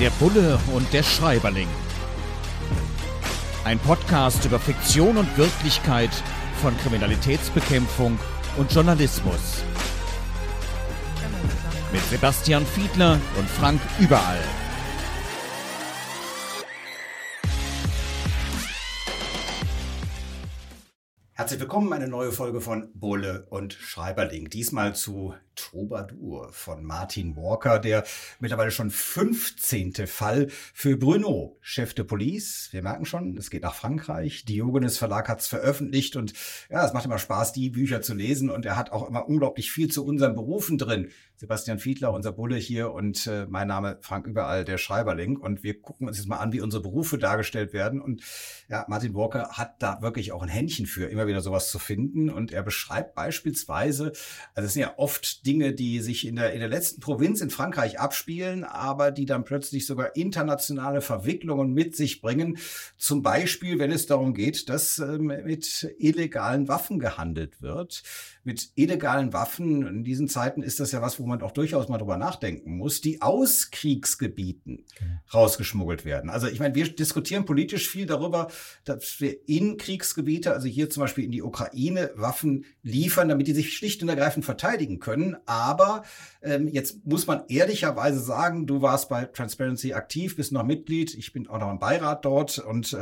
Der Bulle und der Schreiberling. Ein Podcast über Fiktion und Wirklichkeit von Kriminalitätsbekämpfung und Journalismus. Mit Sebastian Fiedler und Frank Überall. Herzlich willkommen, eine neue Folge von Bulle und Schreiberling. Diesmal zu Troubadour von Martin Walker, der mittlerweile schon 15. Fall für Bruno, Chef de Police. Wir merken schon, es geht nach Frankreich. Diogenes Verlag hat es veröffentlicht und ja, es macht immer Spaß, die Bücher zu lesen und er hat auch immer unglaublich viel zu unseren Berufen drin. Sebastian Fiedler, unser Bulle hier und mein Name Frank Überall, der Schreiberling. Und wir gucken uns jetzt mal an, wie unsere Berufe dargestellt werden. Und ja, Martin Walker hat da wirklich auch ein Händchen für, immer wieder sowas zu finden. Und er beschreibt beispielsweise, also es sind ja oft Dinge, die sich in der letzten Provinz in Frankreich abspielen, aber die dann plötzlich sogar internationale Verwicklungen mit sich bringen. Zum Beispiel, wenn es darum geht, dass mit illegalen Waffen gehandelt wird. Mit illegalen Waffen, in diesen Zeiten ist das ja was, wo man auch durchaus mal drüber nachdenken muss, die aus Kriegsgebieten rausgeschmuggelt werden. Also ich meine, wir diskutieren politisch viel darüber, dass wir in Kriegsgebiete, also hier zum Beispiel in die Ukraine, Waffen liefern, damit die sich schlicht und ergreifend verteidigen können. Aber jetzt muss man ehrlicherweise sagen, du warst bei Transparency aktiv, bist noch Mitglied, ich bin auch noch im Beirat dort und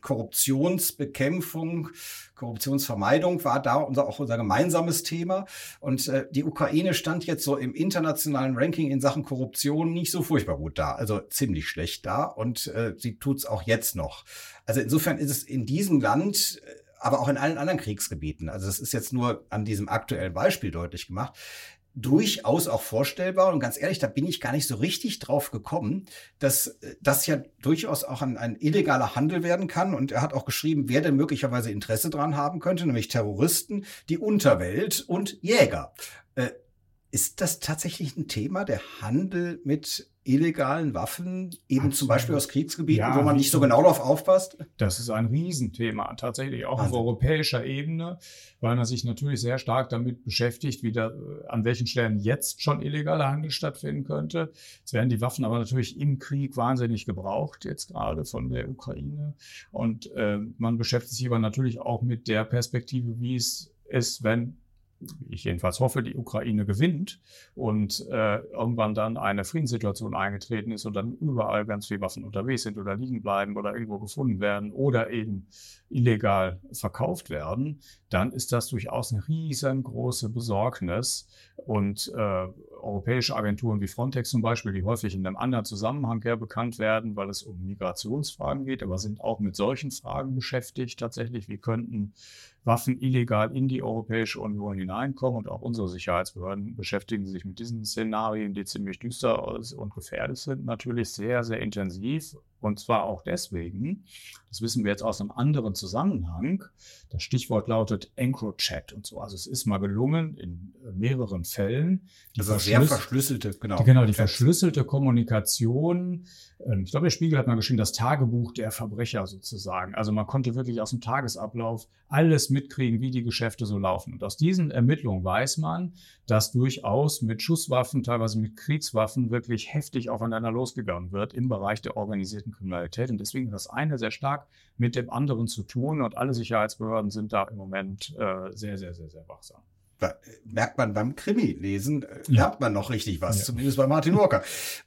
Korruptionsbekämpfung, Korruptionsvermeidung war da auch unser gemeinsames Thema. Und die Ukraine stand jetzt so im internationalen Ranking in Sachen Korruption nicht so furchtbar gut da, also ziemlich schlecht da. Und sie tut's auch jetzt noch. Also insofern ist es in diesem Land, aber auch in allen anderen Kriegsgebieten, also das ist jetzt nur an diesem aktuellen Beispiel deutlich gemacht, durchaus auch vorstellbar. Und ganz ehrlich, da bin ich gar nicht so richtig drauf gekommen, dass das ja durchaus auch ein illegaler Handel werden kann. Und er hat auch geschrieben, wer denn möglicherweise Interesse dran haben könnte, nämlich Terroristen, die Unterwelt und Jäger. Ist das tatsächlich ein Thema, der Handel mit illegalen Waffen, eben Absolut. Zum Beispiel aus Kriegsgebieten, ja, wo man nicht so genau darauf aufpasst? Das ist ein Riesenthema, tatsächlich auch Wahnsinn. Auf europäischer Ebene, weil man sich natürlich sehr stark damit beschäftigt, an welchen Stellen jetzt schon illegaler Handel stattfinden könnte. Es werden die Waffen aber natürlich im Krieg wahnsinnig gebraucht, jetzt gerade von der Ukraine. Und man beschäftigt sich aber natürlich auch mit der Perspektive, wie es ist, wenn ich jedenfalls hoffe, die Ukraine gewinnt und irgendwann dann eine Friedenssituation eingetreten ist und dann überall ganz viele Waffen unterwegs sind oder liegen bleiben oder irgendwo gefunden werden oder eben illegal verkauft werden, dann ist das durchaus eine riesengroße Besorgnis. Und europäische Agenturen wie Frontex zum Beispiel, die häufig in einem anderen Zusammenhang bekannt werden, weil es um Migrationsfragen geht, aber sind auch mit solchen Fragen beschäftigt tatsächlich. Wie könnten Waffen illegal in die Europäische Union hineinkommen? Und auch unsere Sicherheitsbehörden beschäftigen sich mit diesen Szenarien, die ziemlich düster und gefährlich sind, natürlich sehr, sehr intensiv. Und zwar auch deswegen, das wissen wir jetzt aus einem anderen Zusammenhang, das Stichwort lautet EncroChat und so. Also es ist mal gelungen, in mehreren Fällen die verschlüsselte Kommunikation, ich glaube, der Spiegel hat mal geschrieben, das Tagebuch der Verbrecher sozusagen. Also man konnte wirklich aus dem Tagesablauf alles mitkriegen, wie die Geschäfte so laufen. Und aus diesen Ermittlungen weiß man, dass durchaus mit Schusswaffen, teilweise mit Kriegswaffen wirklich heftig aufeinander losgegangen wird im Bereich der organisierten Kriminalität. Und deswegen hat das eine sehr stark mit dem anderen zu tun. Und alle Sicherheitsbehörden sind da im Moment sehr, sehr, sehr, sehr wachsam. Da merkt man beim Krimi-Lesen, lernt man noch richtig was, zumindest bei Martin Walker.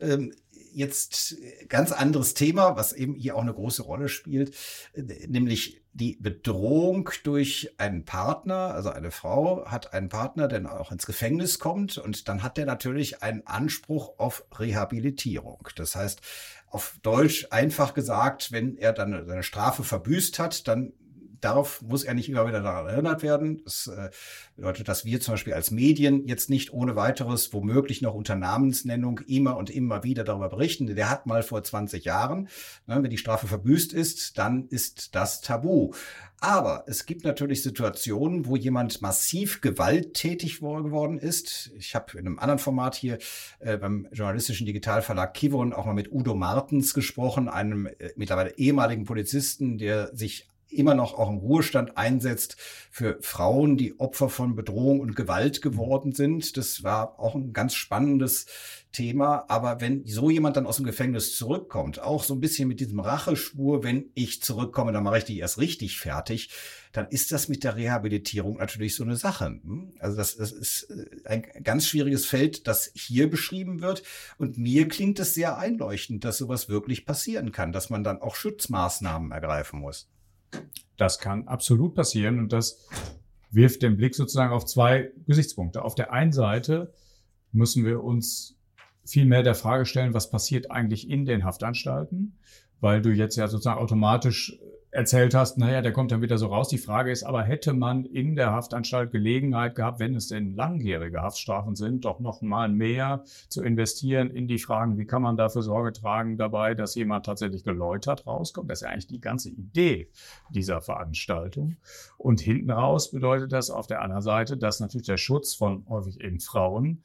Jetzt ganz anderes Thema, was eben hier auch eine große Rolle spielt, nämlich die Bedrohung durch einen Partner. Also eine Frau hat einen Partner, der auch ins Gefängnis kommt und dann hat der natürlich einen Anspruch auf Rehabilitierung. Das heißt, auf Deutsch einfach gesagt, wenn er dann seine Strafe verbüßt hat, dann muss er nicht immer wieder daran erinnert werden. Das bedeutet, dass wir zum Beispiel als Medien jetzt nicht ohne weiteres, womöglich noch unter Namensnennung, immer und immer wieder darüber berichten. Der hat mal vor 20 Jahren, wenn die Strafe verbüßt ist, dann ist das tabu. Aber es gibt natürlich Situationen, wo jemand massiv gewalttätig geworden ist. Ich habe in einem anderen Format hier beim journalistischen Digitalverlag Kivon auch mal mit Udo Martens gesprochen, einem mittlerweile ehemaligen Polizisten, der sich immer noch auch im Ruhestand einsetzt für Frauen, die Opfer von Bedrohung und Gewalt geworden sind. Das war auch ein ganz spannendes Thema. Aber wenn so jemand dann aus dem Gefängnis zurückkommt, auch so ein bisschen mit diesem Racheschwur, wenn ich zurückkomme, dann mache ich die erst richtig fertig, dann ist das mit der Rehabilitierung natürlich so eine Sache. Also das ist ein ganz schwieriges Feld, das hier beschrieben wird. Und mir klingt es sehr einleuchtend, dass sowas wirklich passieren kann, dass man dann auch Schutzmaßnahmen ergreifen muss. Das kann absolut passieren und das wirft den Blick sozusagen auf zwei Gesichtspunkte. Auf der einen Seite müssen wir uns viel mehr der Frage stellen, was passiert eigentlich in den Haftanstalten, weil du jetzt ja sozusagen automatisch erzählt hast, naja, der kommt dann wieder so raus. Die Frage ist aber, hätte man in der Haftanstalt Gelegenheit gehabt, wenn es denn langjährige Haftstrafen sind, doch noch mal mehr zu investieren in die Fragen, wie kann man dafür Sorge tragen dabei, dass jemand tatsächlich geläutert rauskommt. Das ist ja eigentlich die ganze Idee dieser Veranstaltung. Und hinten raus bedeutet das auf der anderen Seite, dass natürlich der Schutz von häufig eben Frauen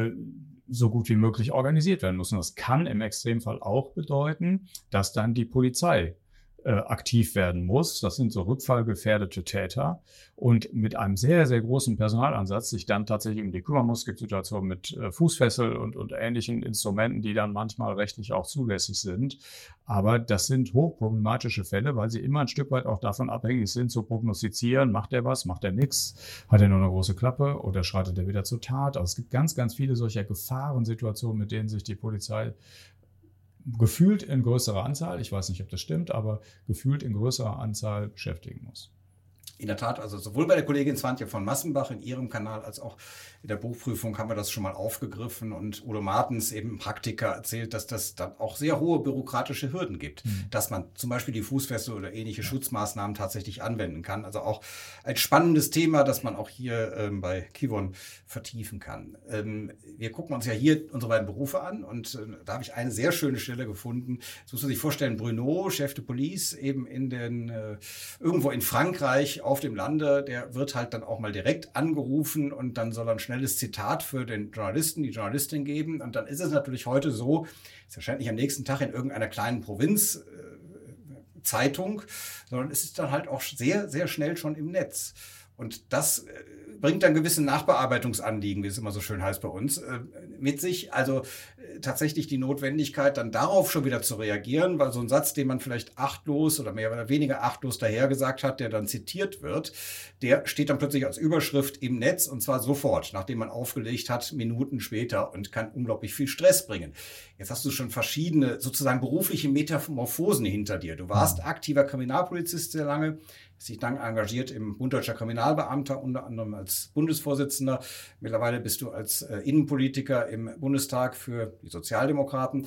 so gut wie möglich organisiert werden muss. Und das kann im Extremfall auch bedeuten, dass dann die Polizei aktiv werden muss. Das sind so rückfallgefährdete Täter und mit einem sehr, sehr großen Personalansatz sich dann tatsächlich um die kümmern muss. Es gibt Situationen mit Fußfessel und ähnlichen Instrumenten, die dann manchmal rechtlich auch zulässig sind. Aber das sind hochproblematische Fälle, weil sie immer ein Stück weit auch davon abhängig sind, zu prognostizieren, macht er was, macht er nichts, hat er nur eine große Klappe oder schreitet er wieder zur Tat. Also es gibt ganz, ganz viele solcher Gefahrensituationen, mit denen sich die Polizei gefühlt in größerer Anzahl, ich weiß nicht, ob das stimmt, aber gefühlt in größerer Anzahl beschäftigen muss. In der Tat, also sowohl bei der Kollegin Swantje von Massenbach in ihrem Kanal als auch in der Buchprüfung haben wir das schon mal aufgegriffen und Udo Martens, eben Praktiker, erzählt, dass das dann auch sehr hohe bürokratische Hürden gibt, dass man zum Beispiel die Fußfessel oder ähnliche Schutzmaßnahmen tatsächlich anwenden kann. Also auch ein spannendes Thema, das man auch hier bei Kivon vertiefen kann. Wir gucken uns ja hier unsere beiden Berufe an und da habe ich eine sehr schöne Stelle gefunden. Das muss man sich vorstellen, Bruno, Chef de Police, eben irgendwo in Frankreich auf dem Lande, der wird halt dann auch mal direkt angerufen und dann soll er ein schnelles Zitat für den Journalisten, die Journalistin geben. Und dann ist es natürlich heute so, ist wahrscheinlich am nächsten Tag in irgendeiner kleinen Provinzzeitung, sondern es ist dann halt auch sehr, sehr schnell schon im Netz. Und das bringt dann gewisse Nachbearbeitungsanliegen, wie es immer so schön heißt bei uns, mit sich. Also tatsächlich die Notwendigkeit, dann darauf schon wieder zu reagieren, weil so ein Satz, den man vielleicht achtlos oder mehr oder weniger achtlos dahergesagt hat, der dann zitiert wird, der steht dann plötzlich als Überschrift im Netz und zwar sofort, nachdem man aufgelegt hat, Minuten später und kann unglaublich viel Stress bringen. Jetzt hast du schon verschiedene sozusagen berufliche Metamorphosen hinter dir. Du warst aktiver Kriminalpolizist sehr lange, hast dich dann engagiert im Bund Deutscher Kriminalbeamter, unter anderem als Bundesvorsitzender. Mittlerweile bist du als Innenpolitiker im Bundestag für die Sozialdemokraten.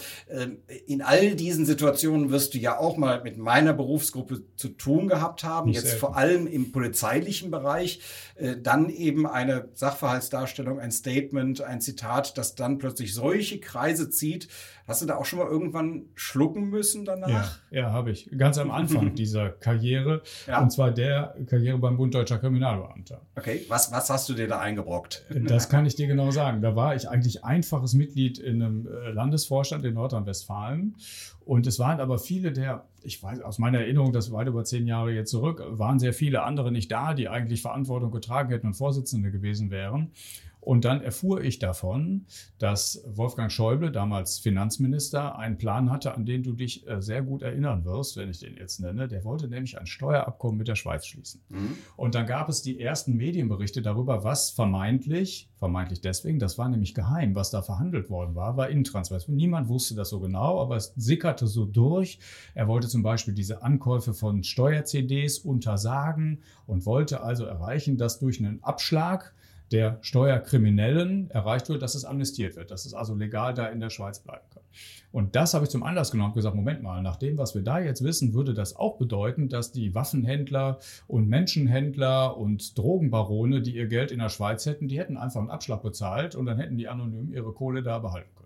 In all diesen Situationen wirst du ja auch mal mit meiner Berufsgruppe zu tun gehabt haben, jetzt vor allem im polizeilichen Bereich. Dann eben eine Sachverhaltsdarstellung, ein Statement, ein Zitat, das dann plötzlich solche Kreise zieht. Hast du da auch schon mal irgendwann schlucken müssen danach? Ja, habe ich. Ganz am Anfang dieser Karriere. Ja. Und zwar der Karriere beim Bund Deutscher Kriminalbeamter. Okay, was hast du dir da eingebrockt? Das kann ich dir genau sagen. Da war ich eigentlich einfaches Mitglied in einem Landesvorstand in Nordrhein-Westfalen. Und es waren aber viele ich weiß aus meiner Erinnerung, das war weit über 10 Jahre jetzt zurück, waren sehr viele andere nicht da, die eigentlich Verantwortung getragen hätten und Vorsitzende gewesen wären. Und dann erfuhr ich davon, dass Wolfgang Schäuble, damals Finanzminister, einen Plan hatte, an den du dich sehr gut erinnern wirst, wenn ich den jetzt nenne. Der wollte nämlich ein Steuerabkommen mit der Schweiz schließen. Und dann gab es die ersten Medienberichte darüber, was vermeintlich deswegen, das war nämlich geheim, was da verhandelt worden war Intransfer. Niemand wusste das so genau, aber es sickerte so durch. Er wollte zum Beispiel diese Ankäufe von Steuer-CDs untersagen und wollte also erreichen, dass durch einen Abschlag der Steuerkriminellen erreicht wird, dass es amnestiert wird, dass es also legal da in der Schweiz bleiben kann. Und das habe ich zum Anlass genommen und gesagt, Moment mal, nach dem, was wir da jetzt wissen, würde das auch bedeuten, dass die Waffenhändler und Menschenhändler und Drogenbarone, die ihr Geld in der Schweiz hätten, die hätten einfach einen Abschlag bezahlt und dann hätten die anonym ihre Kohle da behalten können.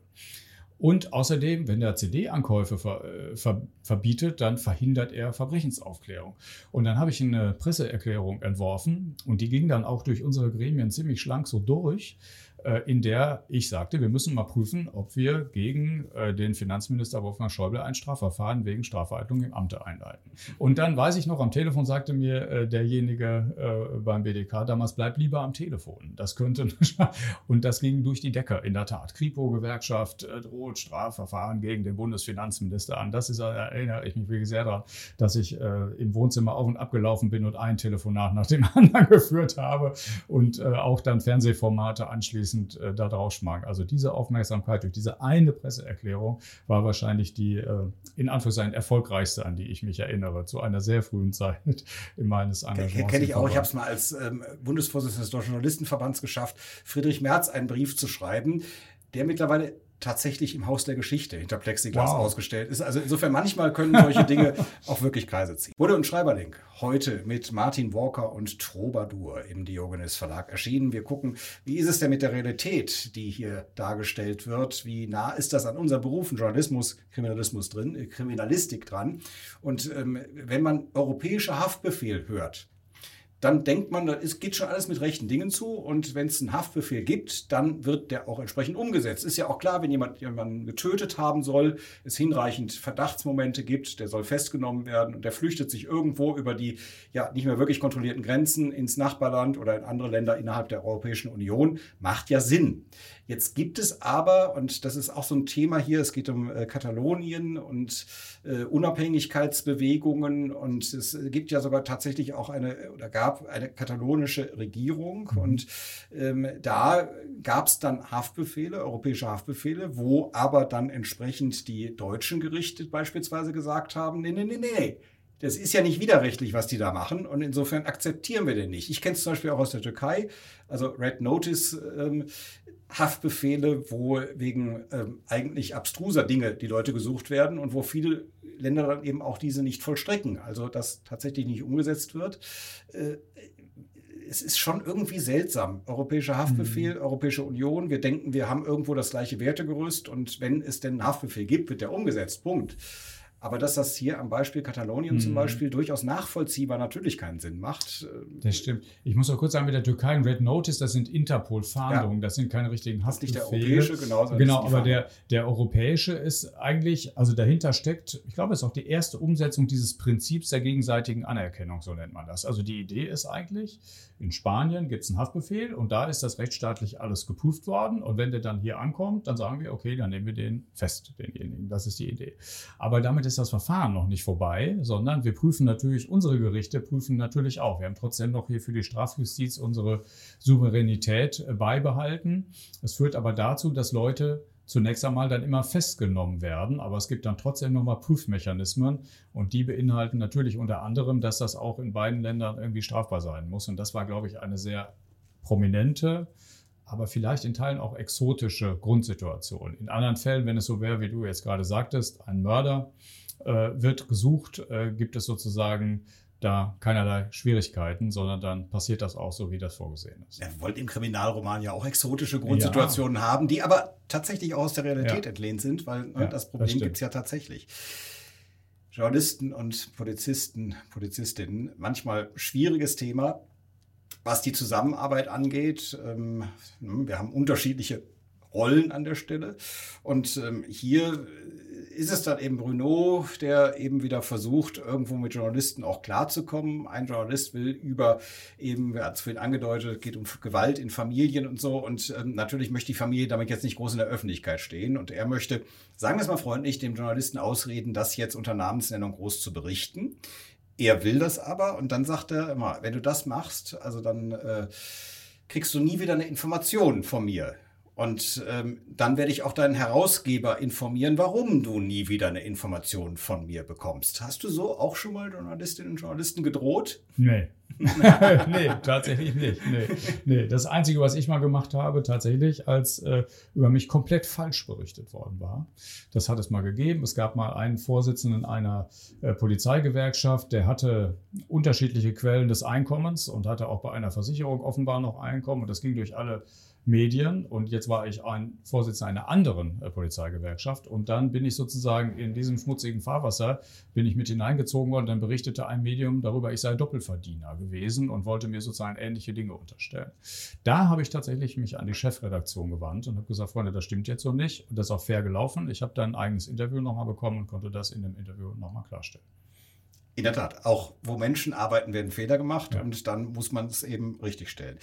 Und außerdem, wenn der CD-Ankäufe verbietet, dann verhindert er Verbrechensaufklärung. Und dann habe ich eine Presseerklärung entworfen und die ging dann auch durch unsere Gremien ziemlich schlank so durch, in der ich sagte, wir müssen mal prüfen, ob wir gegen den Finanzminister Wolfgang Schäuble ein Strafverfahren wegen Strafvereitlung im Amte einleiten. Und dann weiß ich noch, am Telefon sagte mir derjenige beim BDK damals, bleib lieber am Telefon. Das könnte, und das ging durch die Decke, in der Tat. Kripo-Gewerkschaft droht Strafverfahren gegen den Bundesfinanzminister an. Das ist, erinnere ich mich wirklich sehr daran, dass ich im Wohnzimmer auf und ab gelaufen bin und ein Telefonat nach dem anderen geführt habe und auch dann Fernsehformate anschließend da drauf schmagen. Also diese Aufmerksamkeit durch diese eine Presseerklärung war wahrscheinlich die in Anführungszeichen erfolgreichste, an die ich mich erinnere, zu einer sehr frühen Zeit in meines Engagements. Kenne ich auch. Ich habe es mal als Bundesvorsitzender des Deutschen Journalistenverbands geschafft, Friedrich Merz einen Brief zu schreiben, der mittlerweile tatsächlich im Haus der Geschichte hinter Plexiglas ausgestellt ist. Also insofern manchmal können solche Dinge auch wirklich Kreise ziehen. Bulle und Schreiberling, heute mit Martin Walker und Troubadour im Diogenes Verlag erschienen. Wir gucken, wie ist es denn mit der Realität, die hier dargestellt wird? Wie nah ist das an unseren Berufen, Journalismus, Kriminalistik dran? Und wenn man europäischer Haftbefehl hört, dann denkt man, es geht schon alles mit rechten Dingen zu und wenn es einen Haftbefehl gibt, dann wird der auch entsprechend umgesetzt. Ist ja auch klar, wenn jemand jemanden getötet haben soll, es hinreichend Verdachtsmomente gibt, der soll festgenommen werden und der flüchtet sich irgendwo über die ja nicht mehr wirklich kontrollierten Grenzen ins Nachbarland oder in andere Länder innerhalb der Europäischen Union, macht ja Sinn. Jetzt gibt es aber, und das ist auch so ein Thema hier, es geht um Katalonien und Unabhängigkeitsbewegungen und es gibt ja sogar tatsächlich auch gab eine katalonische Regierung und da gab es dann Haftbefehle, europäische Haftbefehle, wo aber dann entsprechend die deutschen Gerichte beispielsweise gesagt haben, nee. Das ist ja nicht widerrechtlich, was die da machen und insofern akzeptieren wir den nicht. Ich kenne es zum Beispiel auch aus der Türkei, also Red Notice Haftbefehle, wo wegen eigentlich abstruser Dinge die Leute gesucht werden und wo viele Länder dann eben auch diese nicht vollstrecken, also das tatsächlich nicht umgesetzt wird. Es ist schon irgendwie seltsam. Europäischer Haftbefehl, Europäische Union, wir denken, wir haben irgendwo das gleiche Wertegerüst und wenn es denn einen Haftbefehl gibt, wird der umgesetzt, Punkt. Aber dass das hier am Beispiel Katalonien zum Beispiel durchaus nachvollziehbar natürlich keinen Sinn macht. Das stimmt. Ich muss auch kurz sagen, mit der Türkei Red Notice, das sind Interpol-Fahndungen, das sind keine richtigen Haftbefehle. Das ist nicht der europäische, genauso. Genau, aber der europäische ist eigentlich, also dahinter steckt, ich glaube, es ist auch die erste Umsetzung dieses Prinzips der gegenseitigen Anerkennung, so nennt man das. Also die Idee ist eigentlich, in Spanien gibt es einen Haftbefehl und da ist das rechtsstaatlich alles geprüft worden und wenn der dann hier ankommt, dann sagen wir, okay, dann nehmen wir den fest, denjenigen. Das ist die Idee. Aber damit ist das Verfahren noch nicht vorbei, sondern wir prüfen natürlich, unsere Gerichte prüfen natürlich auch. Wir haben trotzdem noch hier für die Strafjustiz unsere Souveränität beibehalten. Es führt aber dazu, dass Leute zunächst einmal dann immer festgenommen werden, aber es gibt dann trotzdem nochmal Prüfmechanismen und die beinhalten natürlich unter anderem, dass das auch in beiden Ländern irgendwie strafbar sein muss und das war, glaube ich, eine sehr prominente, aber vielleicht in Teilen auch exotische Grundsituation. In anderen Fällen, wenn es so wäre, wie du jetzt gerade sagtest, ein Mörder wird gesucht, gibt es sozusagen da keinerlei Schwierigkeiten, sondern dann passiert das auch so, wie das vorgesehen ist. Er wollte im Kriminalroman ja auch exotische Grundsituationen haben, die aber tatsächlich auch aus der Realität entlehnt sind, weil das Problem gibt es ja tatsächlich. Journalisten und Polizistinnen, manchmal schwieriges Thema, was die Zusammenarbeit angeht. Wir haben unterschiedliche Rollen an der Stelle und hier ist es dann eben Bruno, der eben wieder versucht, irgendwo mit Journalisten auch klarzukommen. Ein Journalist will über eben, wir hatten es vorhin angedeutet, geht um Gewalt in Familien und so. Und natürlich möchte die Familie damit jetzt nicht groß in der Öffentlichkeit stehen. Und er möchte, sagen wir es mal freundlich, dem Journalisten ausreden, das jetzt unter Namensnennung groß zu berichten. Er will das aber und dann sagt er immer, wenn du das machst, also dann kriegst du nie wieder eine Information von mir. Und dann werde ich auch deinen Herausgeber informieren, warum du nie wieder eine Information von mir bekommst. Hast du so auch schon mal Journalistinnen und Journalisten gedroht? Nee. Nee, tatsächlich nicht. Nee. Das Einzige, was ich mal gemacht habe, tatsächlich, als über mich komplett falsch berichtet worden war, das hat es mal gegeben. Es gab mal einen Vorsitzenden einer Polizeigewerkschaft, der hatte unterschiedliche Quellen des Einkommens und hatte auch bei einer Versicherung offenbar noch Einkommen. Und das ging durch alle Medien und jetzt war ich ein Vorsitzender einer anderen Polizeigewerkschaft und dann bin ich sozusagen in diesem schmutzigen Fahrwasser, bin ich mit hineingezogen worden, dann berichtete ein Medium darüber, ich sei Doppelverdiener gewesen und wollte mir sozusagen ähnliche Dinge unterstellen. Da habe ich tatsächlich mich an die Chefredaktion gewandt und habe gesagt, Freunde, das stimmt jetzt so nicht und das ist auch fair gelaufen. Ich habe dann ein eigenes Interview nochmal bekommen und konnte das in dem Interview nochmal klarstellen. In der Tat, auch wo Menschen arbeiten, werden Fehler gemacht und dann muss man es eben richtigstellen.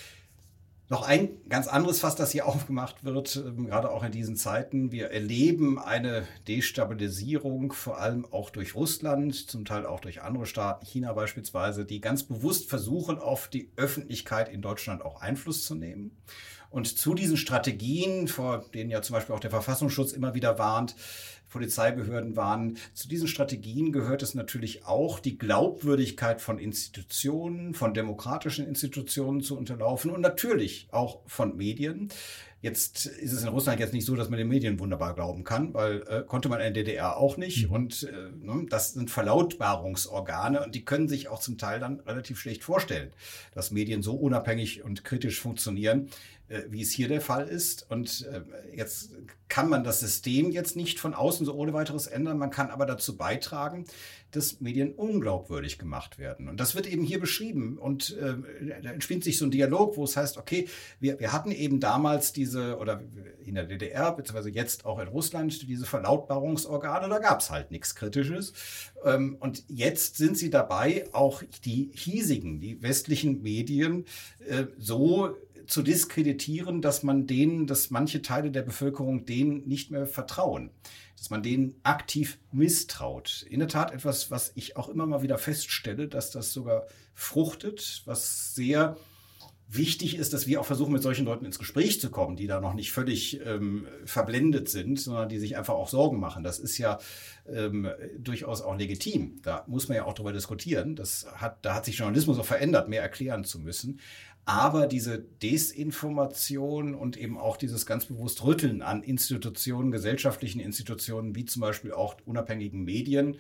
Noch ein ganz anderes Fass, das hier aufgemacht wird, gerade auch in diesen Zeiten. Wir erleben eine Destabilisierung, vor allem auch durch Russland, zum Teil auch durch andere Staaten, China beispielsweise, die ganz bewusst versuchen, auf die Öffentlichkeit in Deutschland auch Einfluss zu nehmen. Und zu diesen Strategien, vor denen ja zum Beispiel auch der Verfassungsschutz immer wieder warnt, Polizeibehörden warnen, zu diesen Strategien gehört es natürlich auch, die Glaubwürdigkeit von Institutionen, von demokratischen Institutionen zu unterlaufen und natürlich auch von Medien. Jetzt ist es in Russland jetzt nicht so, dass man den Medien wunderbar glauben kann, weil konnte man in der DDR auch nicht. Und das sind Verlautbarungsorgane und die können sich auch zum Teil dann relativ schlecht vorstellen, dass Medien so unabhängig und kritisch funktionieren, wie es hier der Fall ist. Und jetzt kann man das System jetzt nicht von außen so ohne weiteres ändern. Man kann aber dazu beitragen, dass Medien unglaubwürdig gemacht werden. Und das wird eben hier beschrieben. Und da entspinnt sich so ein Dialog, wo es heißt, okay, wir hatten eben damals oder in der DDR, beziehungsweise jetzt auch in Russland, diese Verlautbarungsorgane, da gab es halt nichts Kritisches. Und jetzt sind sie dabei, auch die die westlichen Medien so zu diskreditieren, dass manche Teile der Bevölkerung denen nicht mehr vertrauen, dass man denen aktiv misstraut. In der Tat etwas, was ich auch immer mal wieder feststelle, dass das sogar fruchtet, was sehr wichtig ist, dass wir auch versuchen, mit solchen Leuten ins Gespräch zu kommen, die da noch nicht völlig verblendet sind, sondern die sich einfach auch Sorgen machen. Das ist ja durchaus auch legitim. Da muss man ja auch drüber diskutieren. Da hat sich Journalismus auch verändert, mehr erklären zu müssen. Aber diese Desinformation und eben auch dieses ganz bewusst Rütteln an Institutionen, gesellschaftlichen Institutionen, wie zum Beispiel auch unabhängigen Medien,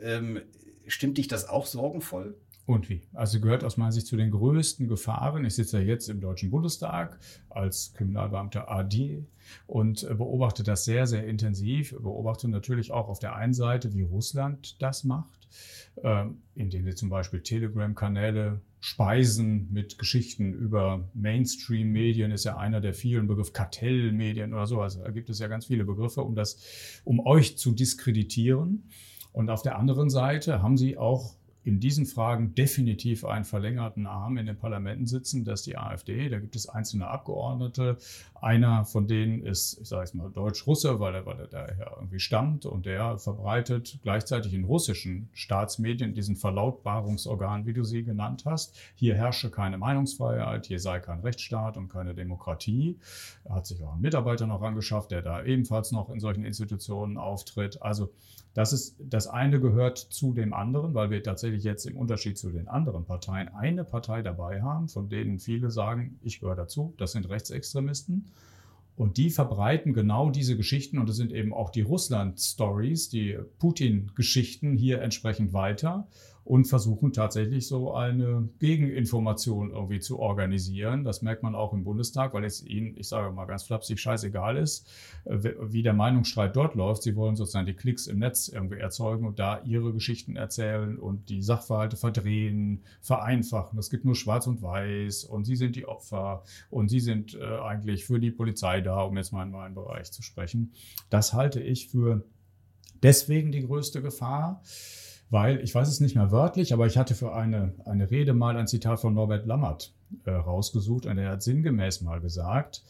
stimmt dich das auch sorgenvoll? Und wie? Also gehört aus meiner Sicht zu den größten Gefahren. Ich sitze ja jetzt im Deutschen Bundestag als Kriminalbeamter AD und beobachte das sehr, sehr intensiv. Beobachte natürlich auch auf der einen Seite, wie Russland das macht, indem sie zum Beispiel Telegram-Kanäle speisen mit Geschichten über Mainstream-Medien, ist ja einer der vielen Begriffe, Kartellmedien oder so. Also da gibt es ja ganz viele Begriffe, um euch zu diskreditieren. Und auf der anderen Seite haben sie auch in diesen Fragen definitiv einen verlängerten Arm in den Parlamenten sitzen, das ist die AfD. Da gibt es einzelne Abgeordnete. Einer von denen ist, ich sage es mal, Deutsch-Russe, weil er daher irgendwie stammt und der verbreitet gleichzeitig in russischen Staatsmedien diesen Verlautbarungsorgan, wie du sie genannt hast. Hier herrsche keine Meinungsfreiheit, hier sei kein Rechtsstaat und keine Demokratie. Er hat sich auch einen Mitarbeiter noch angeschafft, der da ebenfalls noch in solchen Institutionen auftritt. Also das eine gehört zu dem anderen, weil wir tatsächlich jetzt im Unterschied zu den anderen Parteien eine Partei dabei haben, von denen viele sagen, ich gehöre dazu, das sind Rechtsextremisten. Und die verbreiten genau diese Geschichten und das sind eben auch die Russland-Stories, die Putin-Geschichten hier entsprechend weiter und versuchen tatsächlich so eine Gegeninformation irgendwie zu organisieren. Das merkt man auch im Bundestag, weil es ihnen, ich sage mal ganz flapsig, scheißegal ist, wie der Meinungsstreit dort läuft. Sie wollen sozusagen die Klicks im Netz irgendwie erzeugen und da ihre Geschichten erzählen und die Sachverhalte verdrehen, vereinfachen. Es gibt nur Schwarz und Weiß und sie sind die Opfer und sie sind eigentlich für die Polizei da, um jetzt mal in meinen Bereich zu sprechen. Das halte ich für deswegen die größte Gefahr, weil, ich weiß es nicht mehr wörtlich, aber ich hatte für eine Rede mal ein Zitat von Norbert Lammert rausgesucht und er hat sinngemäß mal gesagt,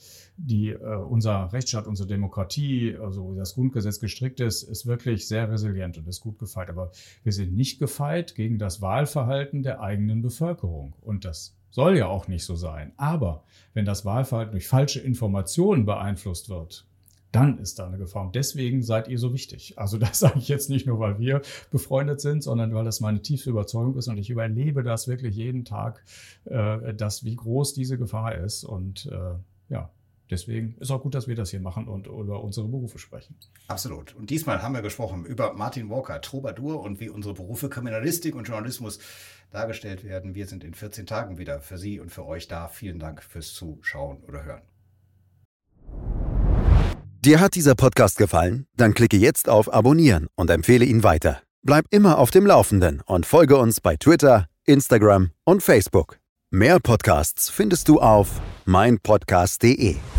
unser Rechtsstaat, unsere Demokratie, also wie das Grundgesetz gestrickt ist wirklich sehr resilient und ist gut gefeit. Aber wir sind nicht gefeit gegen das Wahlverhalten der eigenen Bevölkerung. Und das soll ja auch nicht so sein. Aber wenn das Wahlverhalten durch falsche Informationen beeinflusst wird, dann ist da eine Gefahr. Und deswegen seid ihr so wichtig. Also das sage ich jetzt nicht nur, weil wir befreundet sind, sondern weil das meine tiefste Überzeugung ist. Und ich überlebe das wirklich jeden Tag, wie groß diese Gefahr ist. Und deswegen ist auch gut, dass wir das hier machen und über unsere Berufe sprechen. Absolut. Und diesmal haben wir gesprochen über Martin Walker, Troubadour und wie unsere Berufe Kriminalistik und Journalismus dargestellt werden. Wir sind in 14 Tagen wieder für Sie und für euch da. Vielen Dank fürs Zuschauen oder Hören. Dir hat dieser Podcast gefallen? Dann klicke jetzt auf Abonnieren und empfehle ihn weiter. Bleib immer auf dem Laufenden und folge uns bei Twitter, Instagram und Facebook. Mehr Podcasts findest du auf meinpodcast.de.